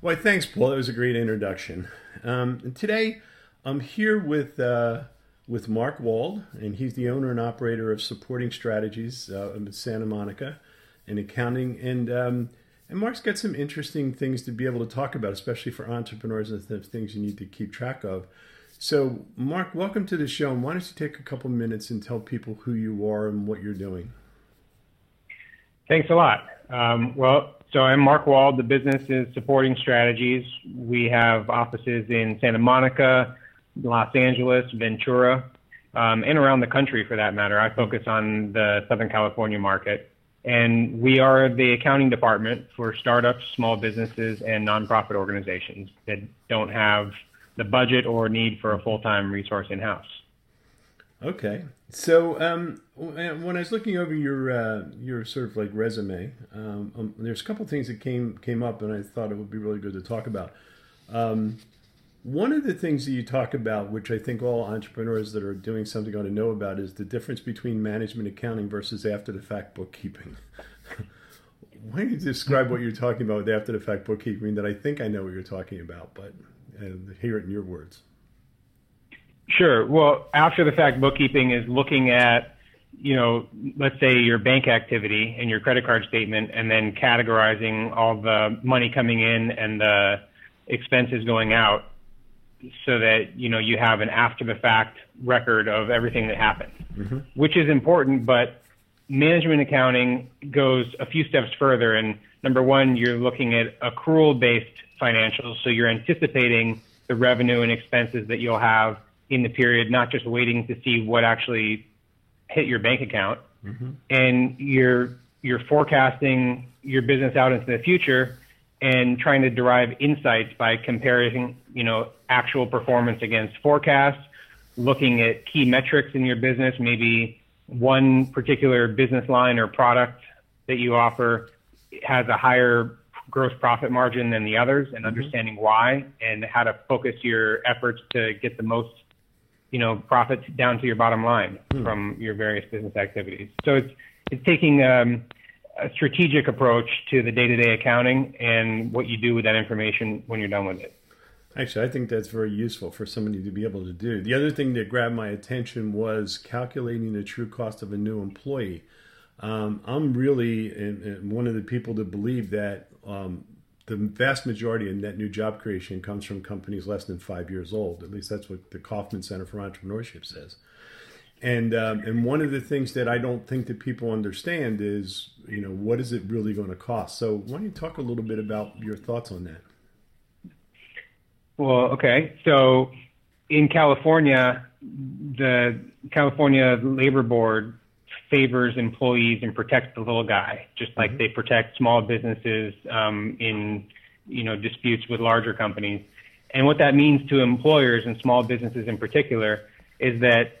Well, thanks, Paul. That was a great introduction. And today, I'm here with Mark Wald, and he's the owner and operator of Supporting Strategies in Santa Monica in accounting. And Mark's got some interesting things to be able to talk about, especially for entrepreneurs and things you need to keep track of. So, Mark, welcome to the show. And why don't you take a couple minutes and tell people who you are and what you're doing? Thanks a lot. So I'm Mark Wald. The business is Supporting Strategies. We have offices in Santa Monica, Los Angeles, Ventura, and around the country for that matter. I focus on the Southern California market. And we are the accounting department for startups, small businesses, and nonprofit organizations that don't have the budget or need for a full-time resource in-house. Okay. So when I was looking over your sort of like resume, there's a couple things that came up, and I thought it would be really good to talk about. One of the things that you talk about, which I think all entrepreneurs that are doing something ought to know about, is the difference between management accounting versus after-the-fact bookkeeping. Why don't you describe what you're talking about with after-the-fact bookkeeping? That I think I know what you're talking about, but hear it in your words. Sure. Well, after the fact bookkeeping is looking at, let's say your bank activity and your credit card statement, and then categorizing all the money coming in and the expenses going out so that, you have an after the fact record of everything that happened, which is important. But management accounting goes a few steps further. And number one, you're looking at accrual based financials. So you're anticipating the revenue and expenses that you'll have in the period, not just waiting to see what actually hit your bank account. And you're forecasting your business out into the future and trying to derive insights by comparing, actual performance against forecasts, looking at key metrics in your business, maybe one particular business line or product that you offer has a higher gross profit margin than the others, and understanding why and how to focus your efforts to get the most profits down to your bottom line from your various business activities. So it's taking a strategic approach to the day-to-day accounting and what you do with that information when you're done with it. Actually, I think that's very useful for somebody to be able to do. The other thing that grabbed my attention was calculating the true cost of a new employee. I'm really one of the people that believe that the vast majority of net new job creation comes from companies less than 5 years old. At least that's what the Kauffman Center for Entrepreneurship says. And one of the things that I don't think that people understand is, what is it really going to cost? So why don't you talk a little bit about your thoughts on that? Well, okay. So in California, the California Labor Board favors employees and protects the little guy, just like they protect small businesses in disputes with larger companies. And what that means to employers and small businesses in particular is that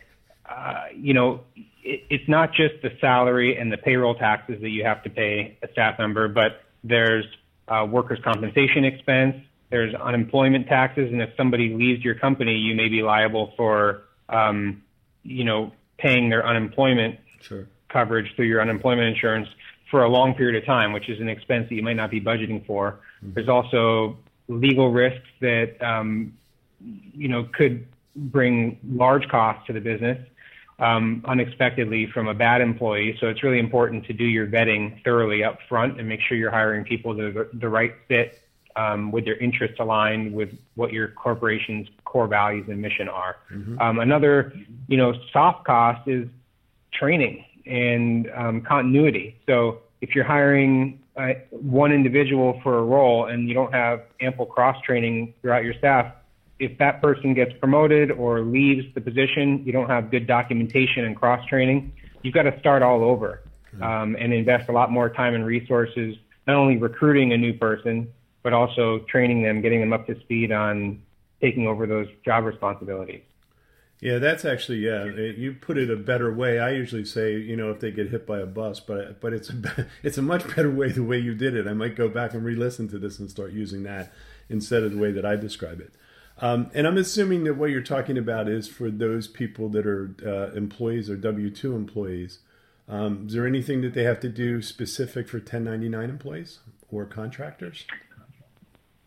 it's not just the salary and the payroll taxes that you have to pay a staff member, but there's workers' compensation expense, there's unemployment taxes, and if somebody leaves your company, you may be liable for paying their unemployment coverage through your unemployment insurance for a long period of time, which is an expense that you might not be budgeting for. There's also legal risks that, could bring large costs to the business unexpectedly from a bad employee. So it's really important to do your vetting thoroughly up front and make sure you're hiring people that are the right fit with their interests aligned with what your corporation's core values and mission are. Another, soft cost is training and continuity. So if you're hiring one individual for a role and you don't have ample cross-training throughout your staff, if that person gets promoted or leaves the position, you don't have good documentation and cross-training, you've got to start all over and invest a lot more time and resources, not only recruiting a new person, but also training them, getting them up to speed on taking over those job responsibilities. Yeah, that's actually, you put it a better way. I usually say, if they get hit by a bus, but it's a much better way the way you did it. I might go back and re-listen to this and start using that instead of the way that I describe it. And I'm assuming that what you're talking about is for those people that are employees or W-2 employees. Is there anything that they have to do specific for 1099 employees or contractors?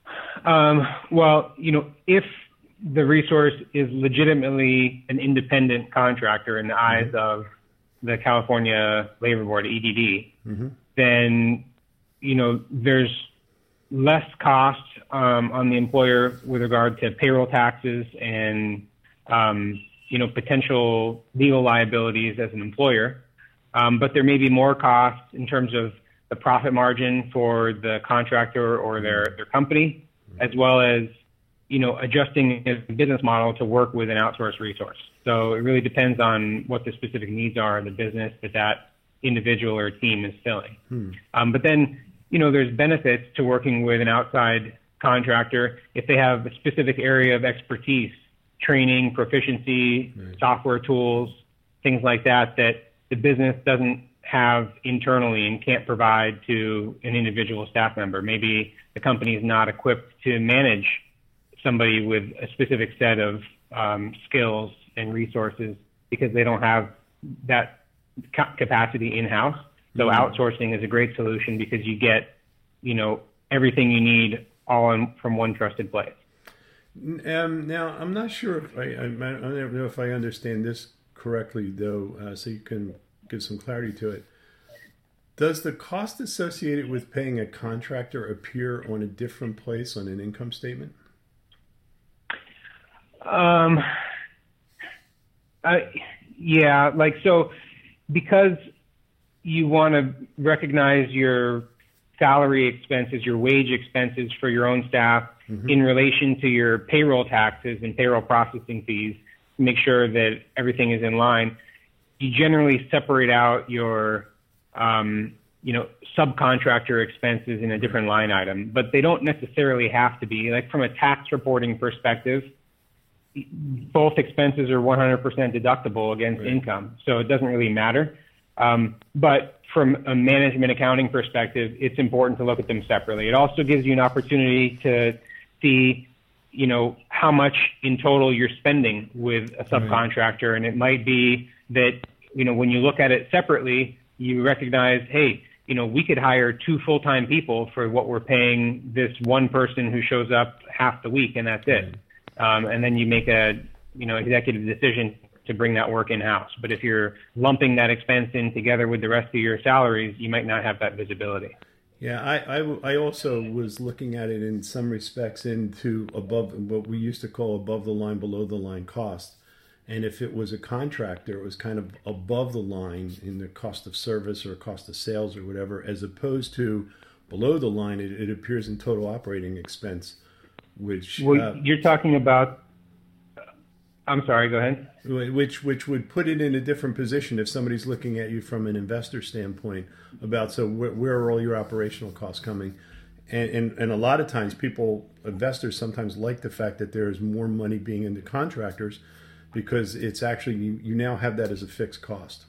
Well, if the resource is legitimately an independent contractor in the eyes of the California Labor Board, EDD, then, there's less cost on the employer with regard to payroll taxes and, potential legal liabilities as an employer. But there may be more costs in terms of the profit margin for the contractor or their company, as well as, adjusting his business model to work with an outsourced resource. So it really depends on what the specific needs are in the business that individual or team is filling. But then, there's benefits to working with an outside contractor if they have a specific area of expertise, training, proficiency, software tools, things like that the business doesn't have internally and can't provide to an individual staff member. Maybe the company is not equipped to manage somebody with a specific set of skills and resources because they don't have that capacity in-house. So outsourcing is a great solution because you get, everything you need from one trusted place. Now, I'm not sure if I don't know if I understand this correctly, though, so you can give some clarity to it. Does the cost associated with paying a contractor appear on a different place on an income statement? Yeah, so because you want to recognize your salary expenses, your wage expenses for your own staff in relation to your payroll taxes and payroll processing fees, make sure that everything is in line. You generally separate out your, subcontractor expenses in a different line item, but they don't necessarily have to be. Like from a tax reporting perspective, both expenses are 100% deductible against income, so it doesn't really matter. But from a management accounting perspective, it's important to look at them separately. It also gives you an opportunity to see, how much in total you're spending with a subcontractor. And it might be that, when you look at it separately, you recognize, hey, we could hire 2 full-time people for what we're paying this one person who shows up half the week, and that's it. And then you make a, executive decision to bring that work in-house. But if you're lumping that expense in together with the rest of your salaries, you might not have that visibility. Yeah, I also was looking at it in some respects into what we used to call above the line, below the line cost. And if it was a contractor, it was kind of above the line in the cost of service or cost of sales or whatever, as opposed to below the line, it appears in total operating expense, which... Well, you're talking about... I'm sorry, go ahead. Which would put it in a different position if somebody's looking at you from an investor standpoint about, so where are all your operational costs coming? And a lot of times investors sometimes like the fact that there is more money being into contractors because it's actually, you now have that as a fixed cost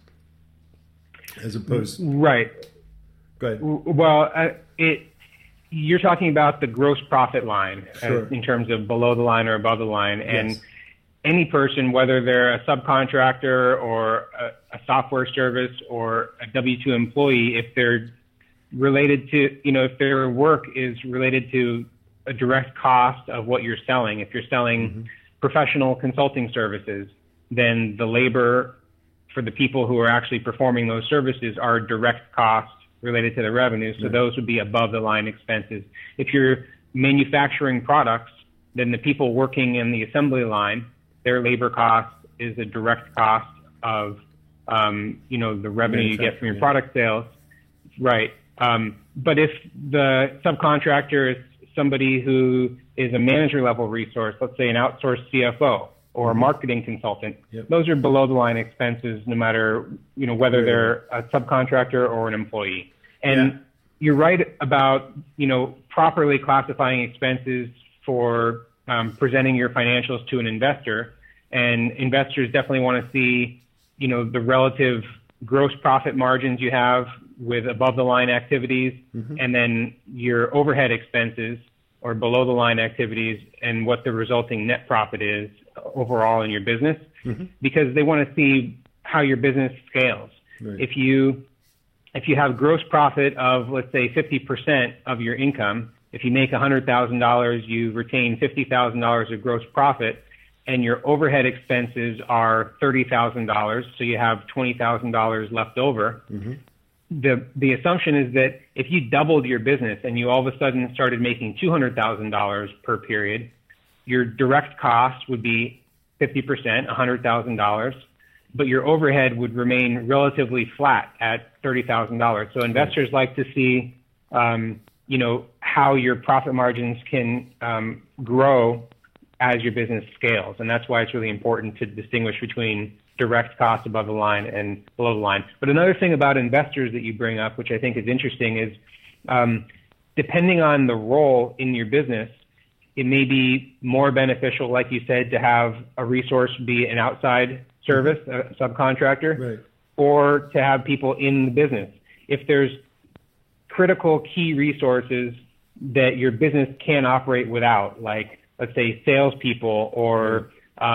as opposed... Right. Go ahead. Well, you're talking about the gross profit line in terms of below the line or above the line. And yes. Any person, whether they're a subcontractor or a software service or a W-2 employee, if they're related to, if their work is related to a direct cost of what you're selling, if you're selling professional consulting services, then the labor for the people who are actually performing those services are direct costs related to the revenue. So those would be above the line expenses. If you're manufacturing products, then the people working in the assembly line, their labor cost is a direct cost of, the revenue you get from your product sales. Right. But if the subcontractor is somebody who is a manager level resource, let's say an outsourced CFO or a marketing consultant, those are below the line expenses, no matter, whether they're a subcontractor or an employee. And you're right about, properly classifying expenses for presenting your financials to an investor. And investors definitely want to see, the relative gross profit margins you have with above the line activities, and then your overhead expenses or below the line activities, and what the resulting net profit is overall in your business, because they want to see how your business scales. Right. If you have gross profit of, let's say, 50% of your income if you make $100,000, you retain $50,000 of gross profit, and your overhead expenses are $30,000, so you have $20,000 left over. The assumption is that if you doubled your business and you all of a sudden started making $200,000 per period, your direct cost would be 50%, $100,000, but your overhead would remain relatively flat at $30,000. So investors like to see, how your profit margins can grow as your business scales. And that's why it's really important to distinguish between direct costs above the line and below the line. But another thing about investors that you bring up, which I think is interesting, is depending on the role in your business, it may be more beneficial, like you said, to have a resource be an outside service, a subcontractor, Right. or to have people in the business. If there's critical key resources that your business can't operate without, like, let's say, salespeople or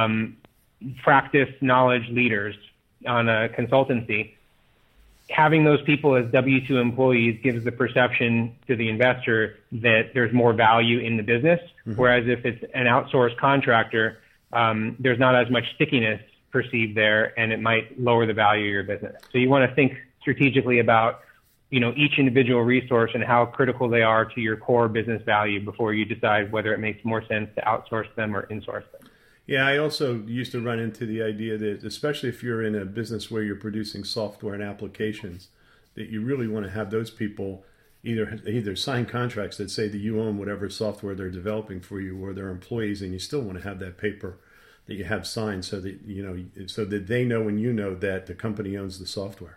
practice knowledge leaders on a consultancy, having those people as W-2 employees gives the perception to the investor that there's more value in the business. Whereas if it's an outsourced contractor, there's not as much stickiness perceived there, and it might lower the value of your business. So you want to think strategically about, each individual resource and how critical they are to your core business value before you decide whether it makes more sense to outsource them or insource them. Yeah, I also used to run into the idea that, especially if you're in a business where you're producing software and applications, that you really want to have those people either sign contracts that say that you own whatever software they're developing for you, or they're employees, and you still want to have that paper that you have signed so that so that they know and you know that the company owns the software.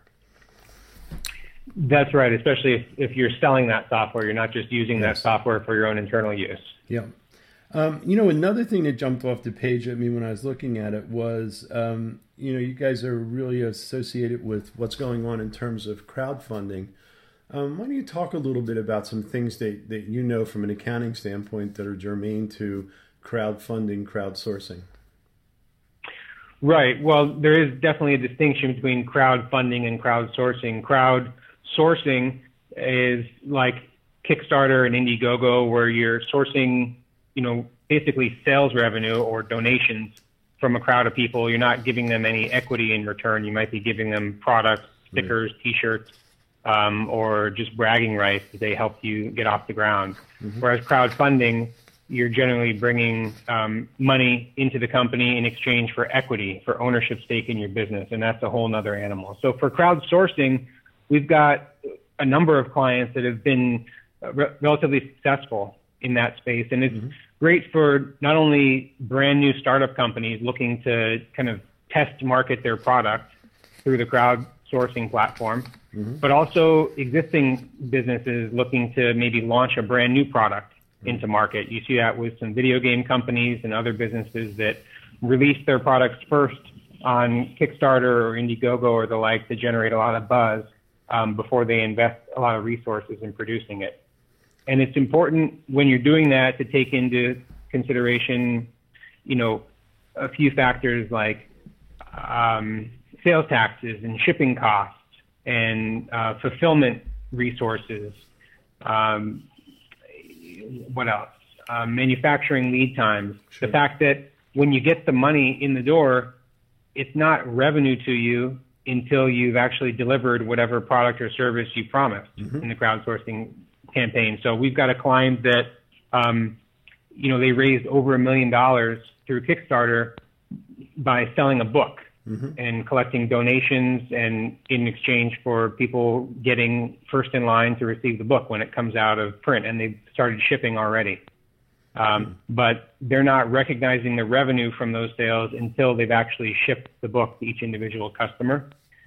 That's right, especially if you're selling that software, you're not just using that software for your own internal use. Yeah. Another thing that jumped off the page at me when I was looking at it was, you guys are really associated with what's going on in terms of crowdfunding. Why don't you talk a little bit about some things that you know from an accounting standpoint that are germane to crowdfunding, crowdsourcing? Right. Well, there is definitely a distinction between crowdfunding and crowdsourcing. Crowdsourcing is like Kickstarter and Indiegogo, where you're sourcing, basically sales revenue or donations from a crowd of people. You're not giving them any equity in return. You might be giving them products, stickers, T-shirts, or just bragging rights that they help you get off the ground. Whereas crowdfunding, you're generally bringing money into the company in exchange for equity, for ownership stake in your business, and that's a whole nother animal. So for crowdsourcing, we've got a number of clients that have been relatively successful in that space, and it's great for not only brand new startup companies looking to kind of test market their product through the crowdsourcing platform, but also existing businesses looking to maybe launch a brand new product into market. You see that with some video game companies and other businesses that release their products first on Kickstarter or Indiegogo or the like to generate a lot of buzz before they invest a lot of resources in producing it. And it's important when you're doing that to take into consideration, a few factors like sales taxes and shipping costs and fulfillment resources. What else? Manufacturing lead times. Sure. The fact that when you get the money in the door, it's not revenue to you until you've actually delivered whatever product or service you promised in the crowdsourcing campaign. So we've got a client that, they raised over $1 million through Kickstarter by selling a book and collecting donations, and in exchange for people getting first in line to receive the book when it comes out of print, and they've started shipping already. But they're not recognizing the revenue from those sales until they've actually shipped the book to each individual customer.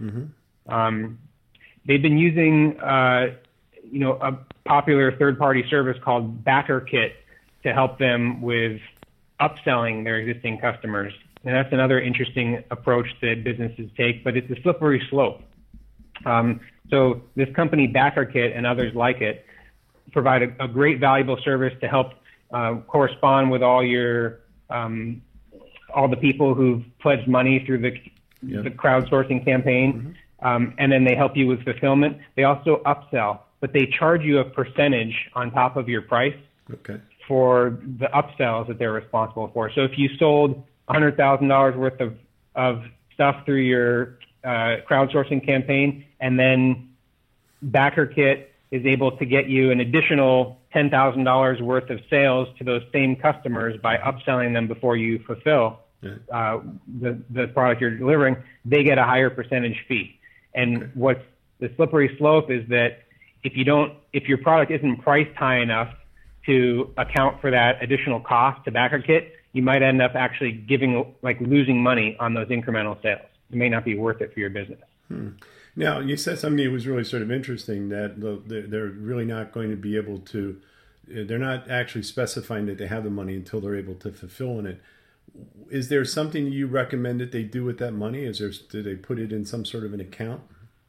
They've been using, a popular third-party service called BackerKit to help them with upselling their existing customers. And that's another interesting approach that businesses take, but it's a slippery slope. So this company, BackerKit, and others like it, provide a great valuable service to help correspond with all your all the people who've pledged money through the crowdsourcing campaign, and then they help you with fulfillment. They also upsell, but they charge you a percentage on top of your price for the upsells that they're responsible for. So if you sold $100,000 worth of stuff through your crowdsourcing campaign, and then BackerKit is able to get you an additional $10,000 worth of sales to those same customers by upselling them before you fulfill the product you're delivering, they get a higher percentage fee. And what's the slippery slope is that if your product isn't priced high enough to account for that additional cost to BackerKit, you might end up actually losing money on those incremental sales. It may not be worth it for your business. Now, you said something that was really sort of interesting, that they're really not going to be able to, they're not actually specifying that they have the money until they're able to fulfill in it. Is there something you recommend that they do with that money? Do they put it in some sort of an account?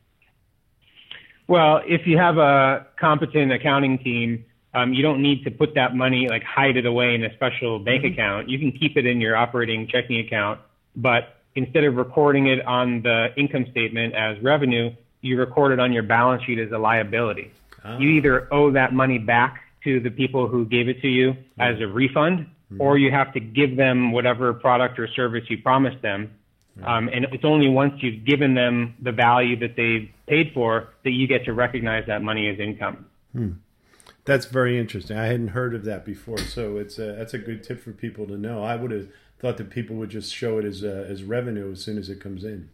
Well, if you have a competent accounting team, you don't need to put that money, hide it away in a special bank account. You can keep it in your operating checking account, but instead of recording it on the income statement as revenue, you record it on your balance sheet as a liability. You either owe that money back to the people who gave it to you as a refund, or you have to give them whatever product or service you promised them. And it's only once you've given them the value that they paid for that you get to recognize that money as income. That's very interesting. I hadn't heard of that before, so that's a good tip for people to know. I would have thought that people would just show it as revenue as soon as it comes in.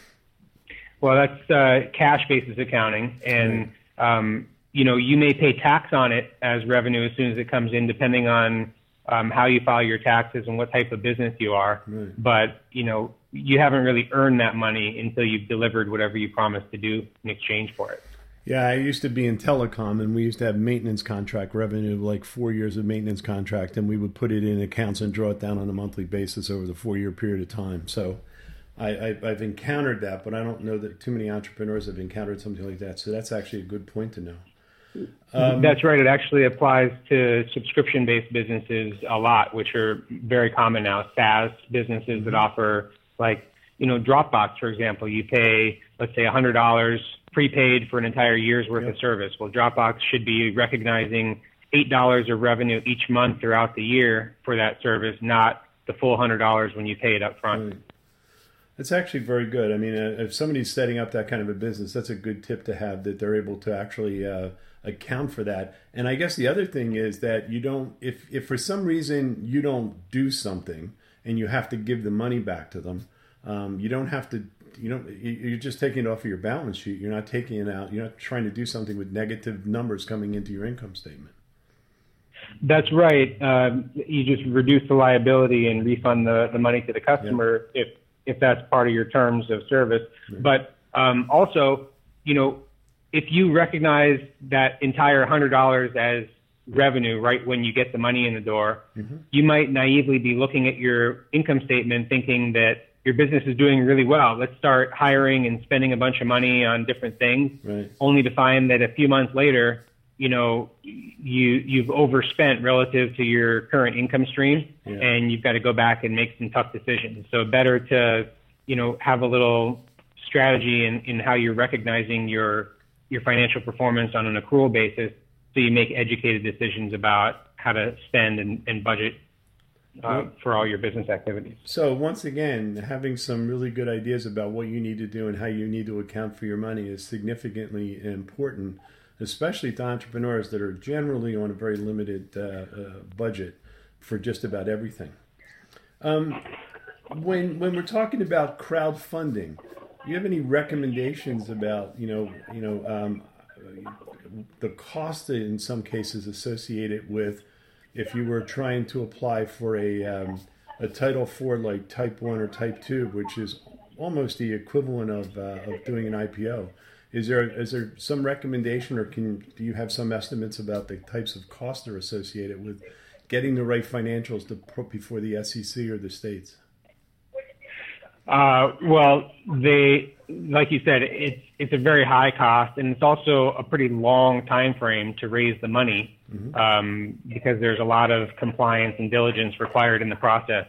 Well, that's cash basis accounting, and you may pay tax on it as revenue as soon as it comes in, depending on how you file your taxes and what type of business you are. But you haven't really earned that money until you've delivered whatever you promised to do in exchange for it. Yeah, I used to be in telecom, and we used to have maintenance contract revenue, 4 years of maintenance contract, and we would put it in accounts and draw it down on a monthly basis over the 4-year period of time. So I've encountered that, but I don't know that too many entrepreneurs have encountered something like that. So that's actually a good point to know. That's right. It actually applies to subscription-based businesses a lot, which are very common now. SaaS businesses that offer, Dropbox, for example. You pay, let's say, $100 prepaid for an entire year's worth of service. Well, Dropbox should be recognizing $8 of revenue each month throughout the year for that service, not the full $100 when you pay it up front. Right. It's actually very good. I mean, if somebody's setting up that kind of a business, that's a good tip to have, that they're able to actually account for that. And I guess the other thing is that you don't, if for some reason you don't do something and you have to give the money back to them, you don't have to, you're just taking it off of your balance sheet. You're not taking it out. You're not trying to do something with negative numbers coming into your income statement. That's right. You just reduce the liability and refund the money to the customer if that's part of your terms of service. But also, if you recognize that entire $100 as revenue right when you get the money in the door, you might naively be looking at your income statement thinking that your business is doing really well. Let's start hiring and spending a bunch of money on different things, only to find that a few months later, you've overspent relative to your current income stream, and you've got to go back and make some tough decisions. So better to, have a little strategy in how you're recognizing your financial performance on an accrual basis, so you make educated decisions about how to spend and budget for all your business activities. So once again, having some really good ideas about what you need to do and how you need to account for your money is significantly important, especially to entrepreneurs that are generally on a very limited budget for just about everything. When we're talking about crowdfunding, do you have any recommendations about the cost in some cases associated with, if you were trying to apply for a Title IV like Type 1 or Type 2, which is almost the equivalent of doing an IPO? Is there some recommendation, or do you have some estimates about the types of costs that are associated with getting the right financials to put before the SEC or the states? Well, like you said, it's a very high cost, and it's also a pretty long time frame to raise the money, because there's a lot of compliance and diligence required in the process.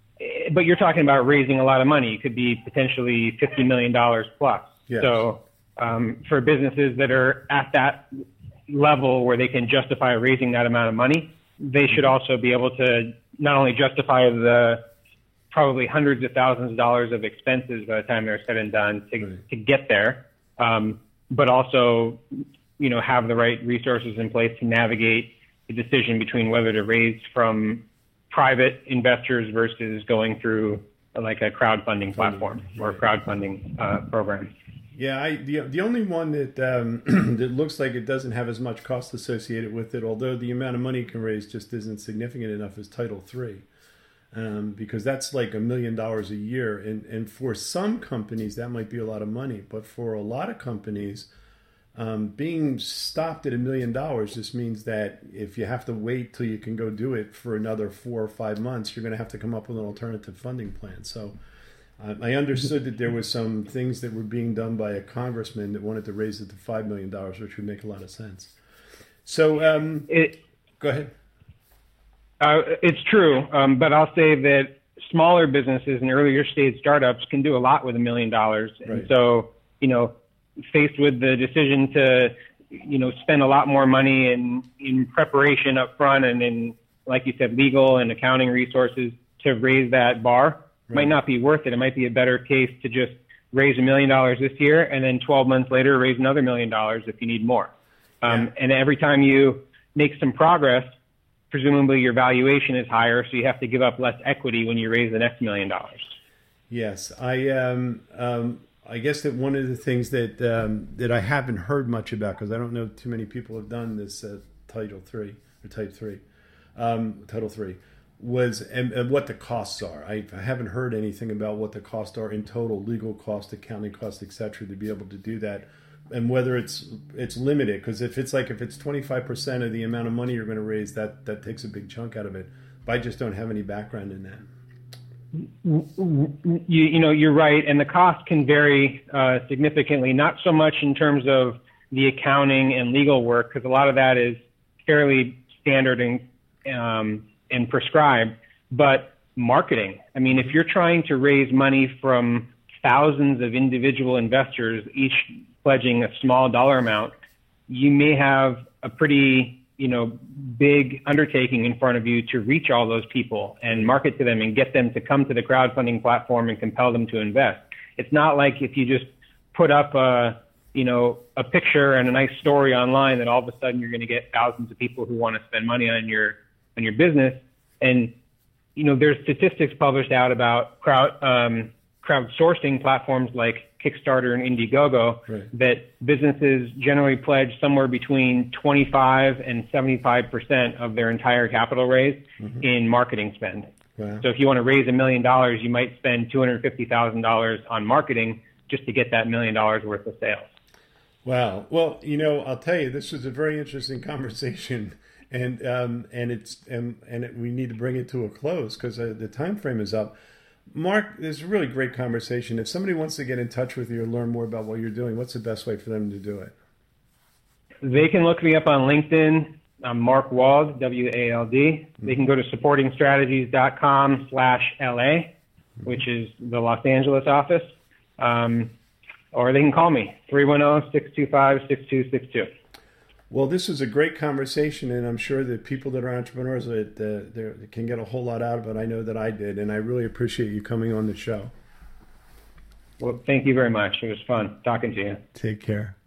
But you're talking about raising a lot of money. It could be potentially $50 million plus. Yes. So, For businesses that are at that level where they can justify raising that amount of money, they should also be able to not only justify the probably hundreds of thousands of dollars of expenses by the time they're said and done to get there, but also, have the right resources in place to navigate the decision between whether to raise from private investors versus going through like a crowdfunding platform or a crowdfunding program. Yeah, the only one that that looks like it doesn't have as much cost associated with it, although the amount of money it can raise just isn't significant enough, is Title III. Because that's like $1 million a year. And for some companies, that might be a lot of money. But for a lot of companies, being stopped at $1 million just means that if you have to wait till you can go do it for another 4 or 5 months, you're going to have to come up with an alternative funding plan. So I understood that there was some things that were being done by a congressman that wanted to raise it to $5 million, which would make a lot of sense. So go ahead. It's true, but I'll say that smaller businesses and earlier stage startups can do a lot with $1 million. And so, faced with the decision to, spend a lot more money in preparation up front and in, like you said, legal and accounting resources to raise that bar, might not be worth it. It might be a better case to just raise $1 million this year and then 12 months later raise another $1 million if you need more. And every time you make some progress, presumably your valuation is higher, so you have to give up less equity when you raise the next $1 million. Yes, I guess that one of the things that that I haven't heard much about, because I don't know too many people have done this Title III or Type 3, Title III, was and what the costs are. I haven't heard anything about what the costs are in total, legal cost, accounting cost, etc., to be able to do that. And whether it's limited, because if it's 25% of the amount of money you're going to raise, that takes a big chunk out of it. But I just don't have any background in that. You're right, and the cost can vary significantly. Not so much in terms of the accounting and legal work, because a lot of that is fairly standard and prescribed. But marketing. I mean, if you're trying to raise money from thousands of individual investors, each pledging a small dollar amount, you may have a pretty, big undertaking in front of you to reach all those people and market to them and get them to come to the crowdfunding platform and compel them to invest. It's not like if you just put up a picture and a nice story online that all of a sudden you're going to get thousands of people who want to spend money on your business. And, there's statistics published out about crowdsourcing platforms like Kickstarter and Indiegogo that businesses generally pledge somewhere between 25 and 75% of their entire capital raise in marketing spend. Wow. So if you want to raise $1 million, you might spend $250,000 on marketing just to get that $1 million worth of sales. Wow. Well, I'll tell you, this was a very interesting conversation, and we need to bring it to a close because the time frame is up. Mark, this is a really great conversation. If somebody wants to get in touch with you or learn more about what you're doing, what's the best way for them to do it? They can look me up on LinkedIn. I'm Mark Wald, W-A-L-D. They can go to supportingstrategies.com/LA, which is the Los Angeles office. Or they can call me, 310-625-6262. Well, this was a great conversation, and I'm sure that people that are entrepreneurs that can get a whole lot out of it. I know that I did, and I really appreciate you coming on the show. Well, thank you very much. It was fun talking to you. Take care.